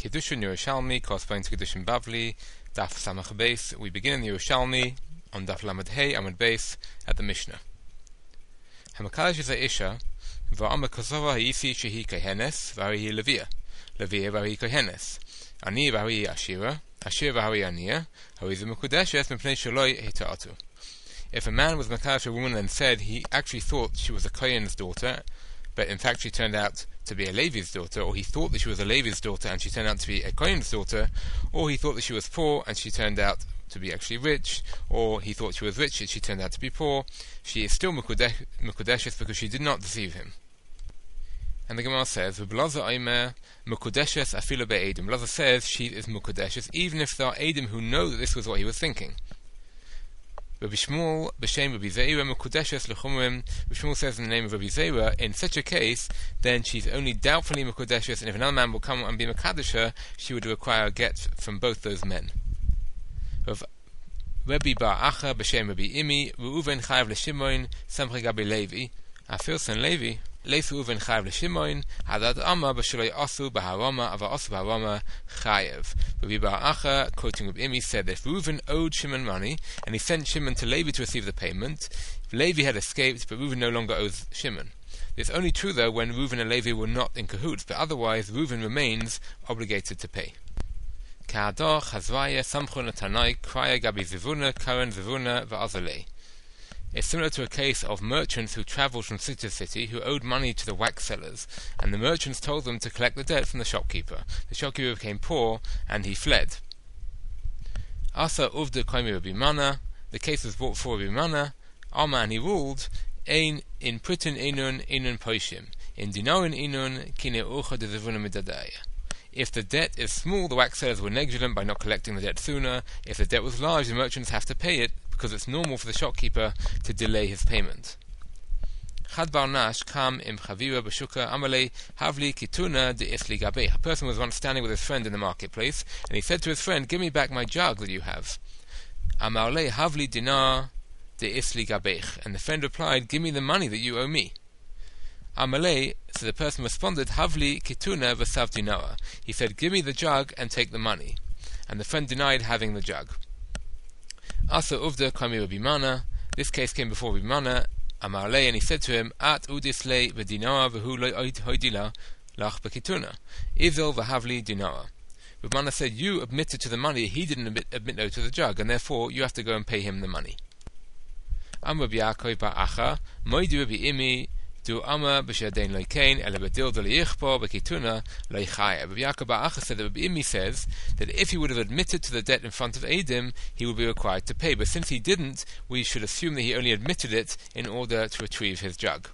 Kiddushin Yerushalmi, corresponding to Kiddushin Bavli, Daf Samach Beis. We begin in the Yerushalmi on Daf Lamed Hey Amud Beis at the Mishnah. Hamakalish is a Isha, Va'ama Kosova Haisi Shehi Kohenes, Vari Levia, Levia Vari Kohenes, Ani Vari Ashira, Ashir Vari Ania, Harizu Mukudeshes Mepnei Shaloi Hita'atu. If a man was Makalish a woman and said he actually thought she was a Kohen's daughter, but in fact she turned out to be a Levi's daughter, or he thought that she was a Levi's daughter and she turned out to be a Kohen's daughter, or he thought that she was poor and she turned out to be actually rich, or he thought she was rich and she turned out to be poor, she is still Mukudeshes because she did not deceive him. And the Gemara says, V'blaza Omer Mukudeshes afilu be'edim. Blaza says she is Mukudeshes even if there are Edim who know that this was what he was thinking. Rabbi Shmuel b'shem Rabbi Zeira mekudeshes lechumrim. Rabbi Shmuel says in the name of Rabbi Zeira, in such a case, then she's only doubtfully mekudeshes, and if another man will come and be mekadesh her, she would require a get from both those men. Rabbi Bar Acha b'shem Rabbi Imi Reuven chayav l'Shimon samchi gabi Levi afilson Levi leif Reuven chayav l'Shimon hadad Amma b'shaloi asu b'harama ava asu b'harama chayav. Rabbi Bar Acha, quoting Rabbi Imi, said that if Reuven owed Shimon money and he sent Shimon to Levi to receive the payment, Levi had escaped, but Reuven no longer owes Shimon. It's only true though when Reuven and Levi were not in cahoots, but otherwise Reuven remains obligated to pay. Ka'ador chazvaya samchun l'tanai kraya gabi zivuna karen zivuna va'azalei. It's similar to a case of merchants who travelled from city to city who owed money to the wax sellers, and the merchants told them to collect the debt from the shopkeeper. The shopkeeper became poor, and he fled. Asa uvda koimi Rabbi Mana. The case was brought before Rabbi Mana. Alma, and he ruled, Ein in pritin einun poishim, in dinarin einun kine ucha de zivuna midadaya. If the debt is small, the wax sellers were negligent by not collecting the debt sooner. If the debt was large, the merchants have to pay it, because it's normal for the shopkeeper to delay his payment. Chad bar nash kam im chavira b'shuka amalei havli kituna de isli gabe. A person was once standing with his friend in the marketplace, and he said to his friend, "Give me back my jug that you have." Amalei havli dinar de isli gabech. And the friend replied, "Give me the money that you owe me." Amalei, so the person responded, Havli kituna v'sav dinara. He said, "Give me the jug and take the money." And the friend denied having the jug. Asa uvda kami Rabbi Mana. This case came before Rabbi Mana. Amalei, and he said to him, At udislei v'dinara v'hu lo hoidila lach b'kituna. Izil v'havli dinara. Rabbi Mana said, "You admitted to the money, he didn't admit no to the jug, and therefore you have to go and pay him the money." Am Rabbi Yaakov bar Acha, Moidi Rabbi Imi, Du Amma b'shadein loikein ele bedil d'liyichpo b'kituna loichaya. Rabbi Yaakov bar Acha said that Rabbi Imi says that if he would have admitted to the debt in front of Edim, he would be required to pay. But since he didn't, we should assume that he only admitted it in order to retrieve his jug.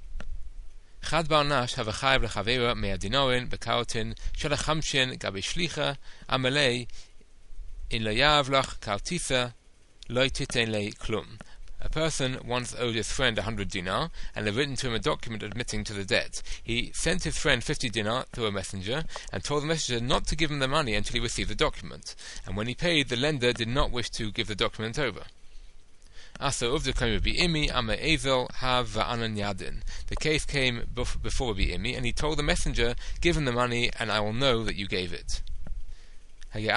Chad bar nash have a chayav lechavera me'adinorin b'kaotin shalachamshin gabi shlicha amalei in loyav lach kartisa loititen le klum. A person once owed his friend 100 dinar and had written to him a document admitting to the debt. He sent his friend 50 dinar through a messenger and told the messenger not to give him the money until he received the document. And when he paid, the lender did not wish to give the document over. Asa uvda kami Rabbi Imi ama ezel hav va'anan yadin. The case came before Rabbi Imi, and he told the messenger, "Give him the money, and I will know that you gave it." The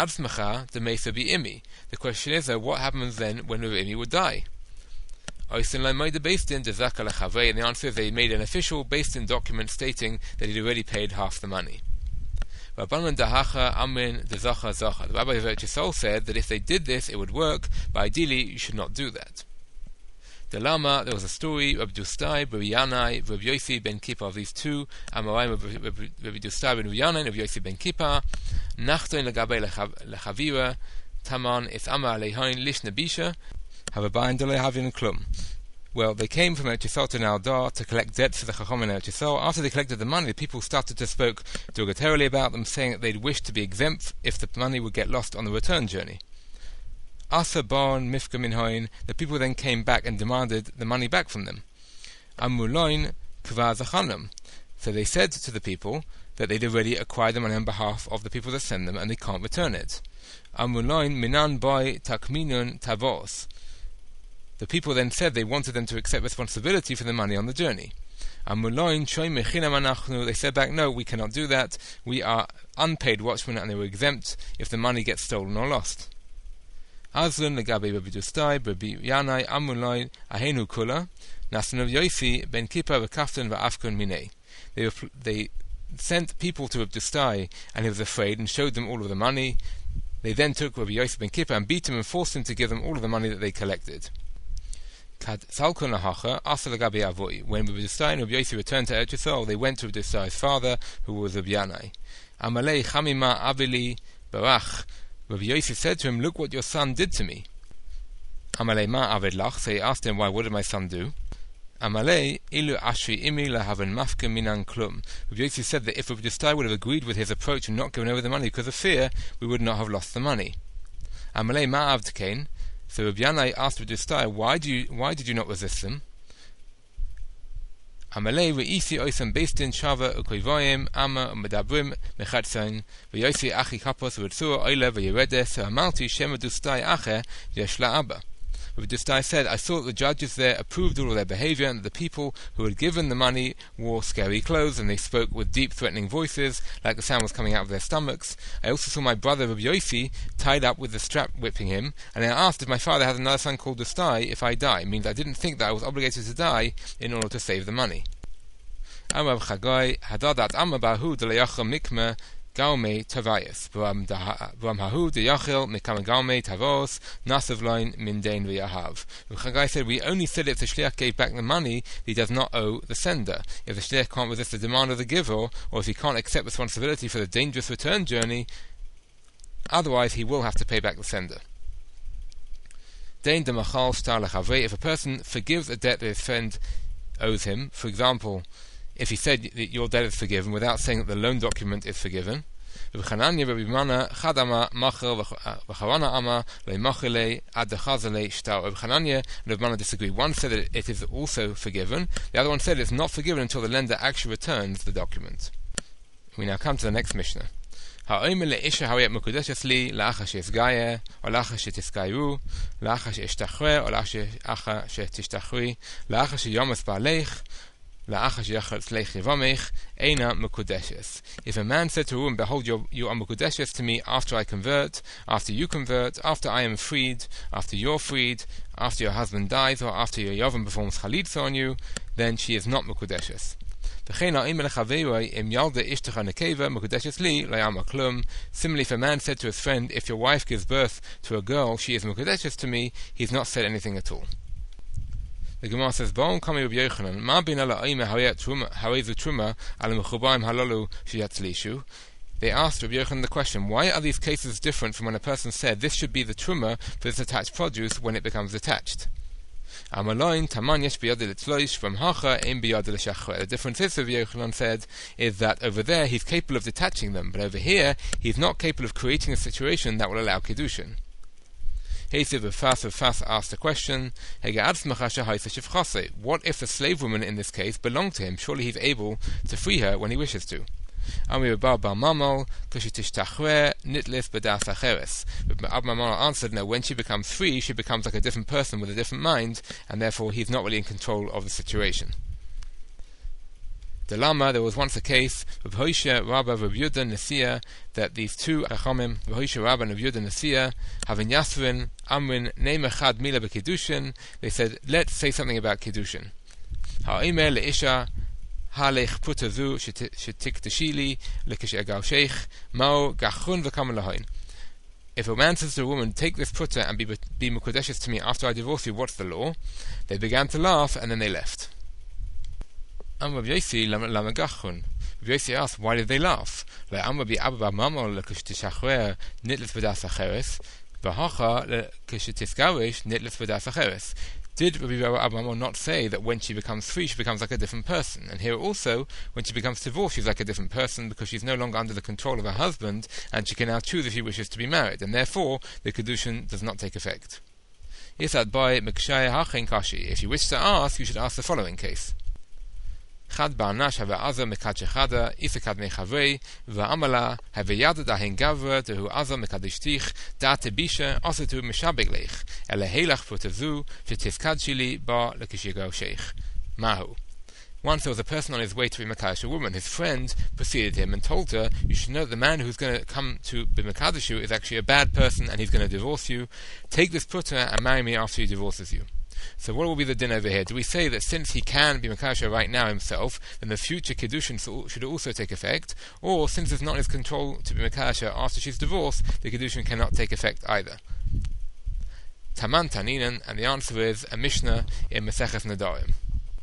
question is, though, what happens then when Rabbi Imi would die? And the answer is they made an official based-in document stating that he'd already paid half the money. The Rabbi of Eretz Yisrael said that if they did this, it would work, but ideally you should not do that. The Lama, there was a story, Rabbi Dustai, Rabbi Yanai, Rabbi Yossi ben Kippah, of these two, Amoraim, Rabbi Dustai ben Yanai, Rabbi Yossi ben Kippah, Nachtoin legabe lechavira, Taman is Amar leihain lish nebisha, have a bind delay having klum. Well, they came from Eretz Yisrael to Naldar to collect debts for the Chacham in Eretz Yisrael. After they collected the money, the people started to speak derogatorily about them, saying that they'd wish to be exempt if the money would get lost on the return journey. Asa barn mifka minhoin, the people then came back and demanded the money back from them. Amuloin kvar zachanam. So they said to the people that they'd already acquired the money on behalf of the people that send them, and they can't return it. Amuloin minan boy takminun tavos. The people then said they wanted them to accept responsibility for the money on the journey. They said back, no, we cannot do that. We are unpaid watchmen, and they were exempt if the money gets stolen or lost. Azlun legabe Rabbi Dustai, Rabbi Yanai, Amulai, Ahenu Kula, Nasan of Yosi, Ben Kippur, Kaftan, Va'afkun Minei. They sent people to Rabbi Dustai, and he was afraid, and showed them all of the money. They then took Rabbi Yosef ben Kippur and beat him and forced him to give them all of the money that they collected. When Rabbi Dustai and Rabbi Yosef returned to Eretz Yisrael, they went to Rabbi Dustai's father, who was Rabbi Yanai. Amalei chamima avili barach. Rabbi Yosef said to him, look what your son did to me. Amalei ma aved lach. So he asked him, why, what did my son do? Amalei ilu ashri imi lahaven mafke minan klum. Rabbi Yosef said that if Rabbi Dustai would have agreed with his approach and not given over the money because of fear, we would not have lost the money. Amalei ma avd kain. So Rabbi Yanai asked Rabbi Dustai, why did you not resist them? Amalei re'isi oisam beistin shava ukoivoyim ama medabrim mechatzain ve'yosi achi kapos v'tzur oile ve'yeredes amalti shema Dustai ache yeshla abba. Rabbi Dustai said, I saw that the judges there approved all of their behavior, and that the people who had given the money wore scary clothes, and they spoke with deep threatening voices, like the sound was coming out of their stomachs. I also saw my brother Rabbi Yossi tied up with the strap whipping him, and I asked if my father had another son called Dustai if I die. It means I didn't think that I was obligated to die in order to save the money. Amar Chagai hadadat amabahu delayacham mikmeh Gaume Tavayas, Bram Hahu de Yachil, Mikam Gaume Tavos, Nasavline Mindain Viahav. Chagai said, we only said if the Shliach gave back the money, he does not owe the sender. If the Shliach can't resist the demand of the giver, or if he can't accept responsibility for the dangerous return journey, otherwise he will have to pay back the sender. Dain de Machal Star Lechavre, if a person forgives a debt that his friend owes him, for example, if he said that your debt is forgiven without saying that the loan document is forgiven, Rabbi Hananya and Rabbi Mana disagree. One said that it is also forgiven, the other one said it's not forgiven until the lender actually returns the document. We now come to the next Mishnah. Ha'omer le'isha ha'yet mekudeshes li la'acha she'esgaya or la'acha she'tiskayu la'acha she'eshtachre or la'acha she'tishtachri la'acha she'yomas ba'aleich. If a man said to a woman, behold, you are mekudeshes to me after I convert, after you convert, after I am freed, after you're freed, after your husband dies, or after your yavam performs chalitza on you, then she is not mekudeshes. Similarly, if a man said to his friend, if your wife gives birth to a girl, she is mekudeshes to me, he's not said anything at all. The Gemara says, "Ba'on kami Rabbi Yochanan, ma bin ala oime harei zu truma ala mechubaim halalu sheyatzlishu." They asked Rabbi Yochanan the question, why are these cases different from when a person said, this should be the truma for this attached produce when it becomes attached? Amaloin taman yesh biyad litzloish from hacha ein biyad l'shachre. The difference is, Rabbi Yochanan said, is that over there he's capable of detaching them, but over here he's not capable of creating a situation that will allow kiddushin. Fas asked the question, what if the slave woman in this case belonged to him? Surely he's able to free her when he wishes to. But Ab Mamal answered, no, when she becomes free, she becomes like a different person with a different mind, and therefore he's not really in control of the situation. The Lama, there was once a case with Hoisha, Rabba, Rabbi Yehuda, Nesiya, that these two Chachamim, Hoisha, Rabba, and Rabbi Yehuda, Nesiya, having Yasrin, Amrin, Neim Echad, Mila, B'Kiddushin, they said, let's say something about Kiddushin. Ha'imeh le'isha, ha'lech putazu, shetik teshili, lekish egav sheikh, mao, gachun v'kam lahoin. If a man says to a woman, take this putter and be mekudeshes to me after I divorce you, what's the law? They began to laugh, and then they left. Rabbi Yossi asked, why did they laugh? Did Rabbi Abba not say that when she becomes free, she becomes like a different person? And here also, when she becomes divorced, she's like a different person because she's no longer under the control of her husband, and she can now choose if she wishes to be married, and therefore the Kiddushin does not take effect. If you wish to ask, you should ask the following case. Chad ba'anash have azar mekad shechada, isekad mechavei, va'amala have yad dahin gavra tehu azar mekad ishtich, da'ate bisha, osetu meshabeglech, ele helach potazu, shetizkad shili ba lekishigao sheikh. Mahu. Once there was a person on his way to be Mekadosh a woman. His friend preceded him and told her, "You should know that the man who's going to come to be Mekadosh you is actually a bad person and he's going to divorce you. Take this putter and marry me after he divorces you." So what will be the din over here? Do we say that since he can be Mekadosh right now himself, then the future Kiddushin should also take effect? Or since it's not in his control to be Mekadosh after she's divorced, the Kiddushin cannot take effect either? Taman Taninan, and the answer is a Mishnah in Maseches Nedarim.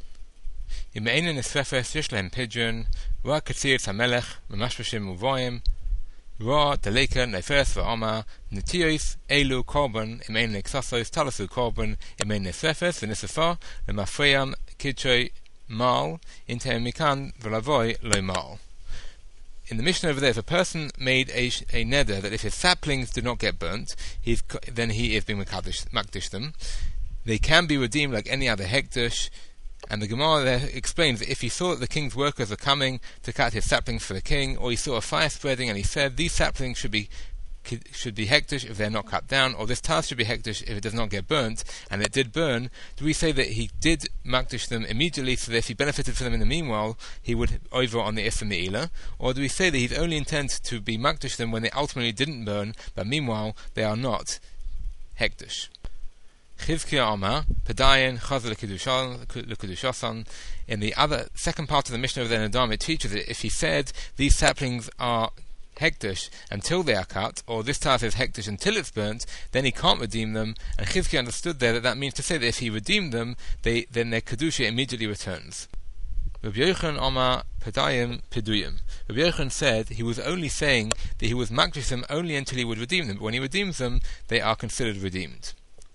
In Me'enin Esrefes Yesh Lehem Pidyon, Ra Katzir Tamelech, Memashpashim Uvoim, Ra Daleka Nefers Va'ama, Netios Elu Korban, Imein Nexasos Talasu Korban, Imein Nesrefes V'Nisafar, Lemafreyam Kidchoy Mal, Intem Mikan V'Lavoy Loy Mal. In the Mishnah over there, if a person made a neder that if his saplings do not get burnt, then he is being makdish them. They can be redeemed like any other hekdesh. And the Gemara there explains that if he saw that the king's workers are coming to cut his saplings for the king, or he saw a fire spreading and he said these saplings should be hekdesh if they're not cut down, or this task should be hekdesh if it does not get burnt, and it did burn, do we say that he did makdish them immediately, so that if he benefited from them in the meanwhile, he would over on the Issa Me'ila? Or do we say that he's only intent to be makdish them when they ultimately didn't burn, but meanwhile they are not hekdesh? Chizkiah Amar, Padayan, Chazal L'Kedushasan. In the other second part of the Mishnah of the Nedam, it teaches that if he said these saplings are hekdesh until they are cut, or this task is hekdesh until it's burnt, then he can't redeem them. And Chizkiah understood there that means to say that if he redeemed them, then their kedusha immediately returns. Rabbi Yochanan Amar Pedayim Peduyim. Rabbi Yochanan said he was only saying that he was makdish them only until he would redeem them, but when he redeems them, they are considered redeemed.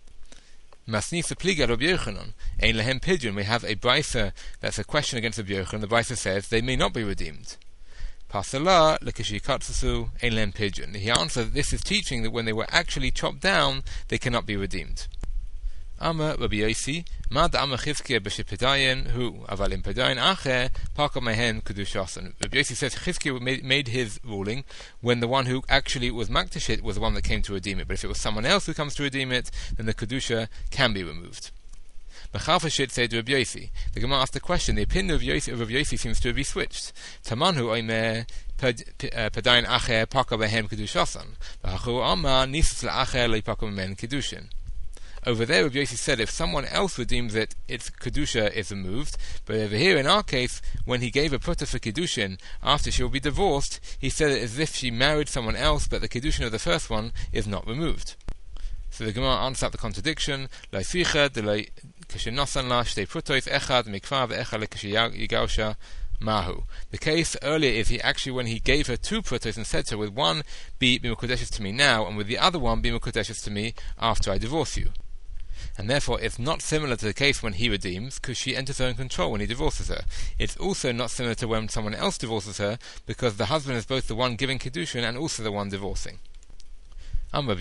Masnisa Pliga Rabbi Yochanan Ein Lehem Pidyon. We have a brisa that's a question against Rabbi Yochanan. The brisa says they may not be redeemed. Pasala Lekishi Katsusu Ein Lehem Pidyon. He answered that this is teaching that when they were actually chopped down, they cannot be redeemed. Amar Rabbi Yosi Mad Amar Chizkiah B'Shepedayin Hu Aval Im Pedayin Acher Parka Mehen Kedushasan. Rabbi Yosi says Chizkiah made his ruling when the one who actually was makdish it was the one that came to redeem it. But if it was someone else who comes to redeem it, then the kedusha can be removed. B'Chalfashit said Rabbi Yosi. The Gemara asked the question. The opinion of Rabbi Yosi seems to be switched. Tamanhu Oimer Pedayin Acher Parka Mehen Kedushasan. B'Hachu Amar Nisas LaAcher LeParka Mehen Kedushin. Over there, Rabbi Yosi said if someone else redeems it, its kedusha is removed. But over here, in our case, when he gave a putter for kedushin after she will be divorced, he said it as if she married someone else, but the kedushin of the first one is not removed. So the Gemara answers up the contradiction. The case earlier is when he gave her two putters and said to her, with one be mekudeshes to me now, and with the other one be mekudeshes to me after I divorce you. And therefore it's not similar to the case when he redeems, because she enters her in control when he divorces her. It's also not similar to when someone else divorces her, because the husband is both the one giving kedushin and also the one divorcing. Rabbi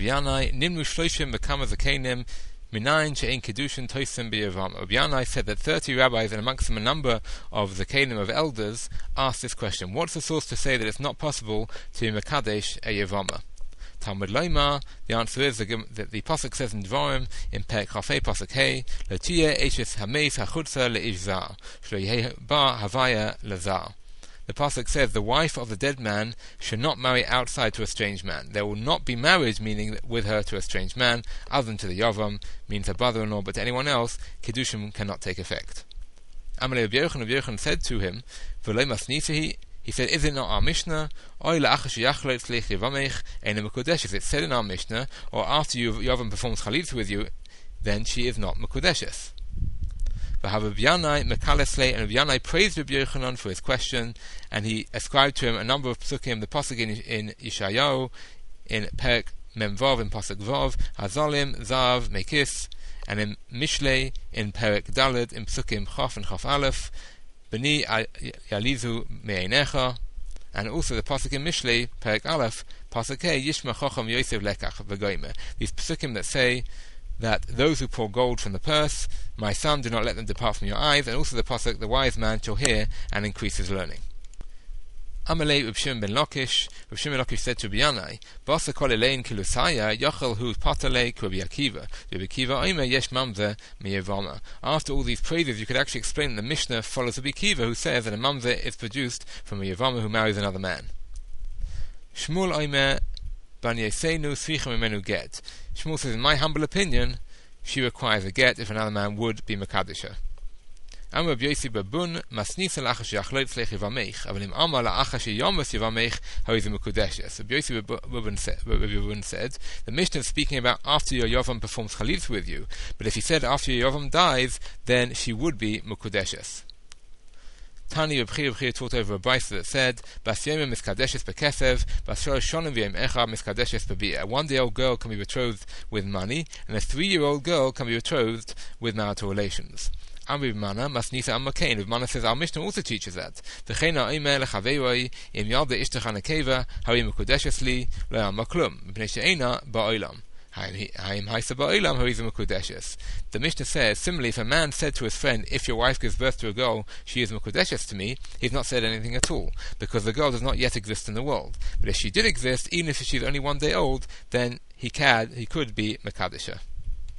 Yanai said that 30 rabbis and amongst them a number of the Zakenim of elders asked this question: what's the source to say that it's not possible to mekadesh a Yevama? Talmud Loima, the answer is that the pasuk says in Dvarim in Perek Chafei pasuk Hey, L'tiyeh eshes hameis hachutza leish zar, shlo yeheh ba havaya lazar. The pasuk says the wife of the dead man should not marry outside to a strange man. There will not be marriage, meaning with her to a strange man, other than to the Yavam, means her brother-in-law, but to anyone else, Kedushin cannot take effect. Amalei Rabbi Yochanan said to him, V'lei masnifihi, he said, is it not our Mishnah? It said in our Mishnah, or after Yavam performs chalitza with you, then she is not Mekudeshes. And Rabbi Yanai praised Rabbi Yochanan for his question, and he ascribed to him a number of psukim, the pasuk in Yeshayahu, in Perek Memvav, in pasuk Vav, Hazalim, Zav, Mekis, and in Mishlei, in Perek Daled, in psukim Chaf and Chaf Aleph, B'ni Yalizu Me'einecha, and also the pasuk in Mishlei, Perek Aleph, pasuk Hey, Yishma Chacham Yosef Lekach V'goyme. These psukim that say that those who pour gold from the purse, my son, do not let them depart from your eyes, and also the pasuk, the wise man shall hear and increase his learning. Amalei Reb Shimon ben Lakish. Reb Shimon ben Lakish said to Rabbi Yanai, Basa kol elein kilusaya yachal hu patalei ku Rabbi Akiva. Rabbi Akiva oimer yesh mamzer miyevama. After all these praises, you could actually explain that the Mishnah follows Rabbi Akiva, who says that a mamzer is produced from a yevama who marries another man. Shmuel oimer ban yesenu svicha mimenu get. Shmuel says, in my humble opinion, she requires a get if another man would be Makadisha. Am Rabbi Yossi babun masnisa lachash yachlot tzlech yivamech, aval im amar la'achash yamas yivamech how is mekudeshes. Rabbi Yossi babun said, the Mishnah is speaking about after your yavam performs chalith with you, but if he said after your yavam dies, then she would be mekudeshes. Tani Reb Chia taught over a brayso that said, Bas yomim miskadeshes bekesev, Bas shalosh shonim v'yom echad miskadeshes bebi'ah. A 1-day-old girl can be betrothed with money, and a 3-year-old girl can be betrothed with marital relations. Amri B'mana masnisa amakain. B'mana says our Mishnah also teaches that. V'cheina oimer lechaveiroi im yalda ishtach nekeva harim mekudeshes li lo yama klum mipnei she'eina ba'olam. The Mishnah says, similarly, if a man said to his friend, if your wife gives birth to a girl, she is Mekudeshes to me, he's not said anything at all, because the girl does not yet exist in the world. But if she did exist, even if she's only 1 day old, then he could be Mekadesha.